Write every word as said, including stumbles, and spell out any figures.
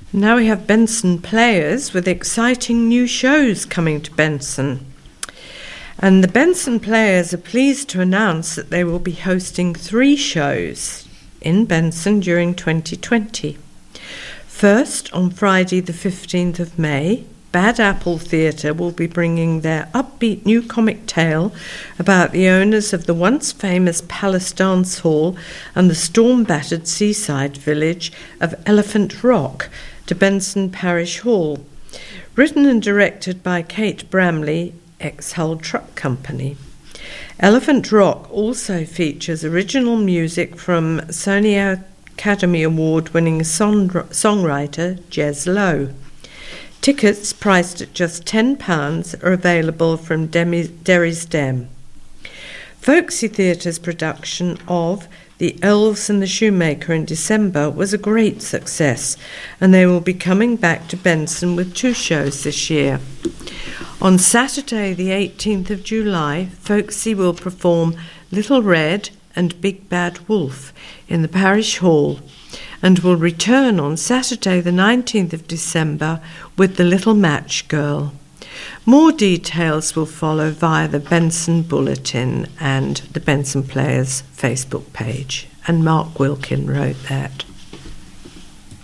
Now we have Benson Players with exciting new shows coming to Benson. And the Benson Players are pleased to announce that they will be hosting three shows in Benson during twenty twenty. First, on Friday the fifteenth of May, Bad Apple Theatre will be bringing their upbeat new comic tale about the owners of the once famous Palace Dance Hall and the storm-battered seaside village of Elephant Rock to Benson Parish Hall. Written and directed by Kate Bramley, ex-Hull Truck Company. Elephant Rock also features original music from Sony Academy Award-winning song- songwriter Jez Lowe. Tickets, priced at just ten pounds, are available from Demi- Derry's Dem. Folksy Theatre's production of The Elves and the Shoemaker in December was a great success, and they will be coming back to Benson with two shows this year. On Saturday the eighteenth of July, Folksy will perform Little Red and Big Bad Wolf in the Parish Hall, and will return on Saturday the nineteenth of December with The Little Match Girl. More details will follow via the Benson Bulletin and the Benson Players Facebook page, and Mark Wilkin wrote that.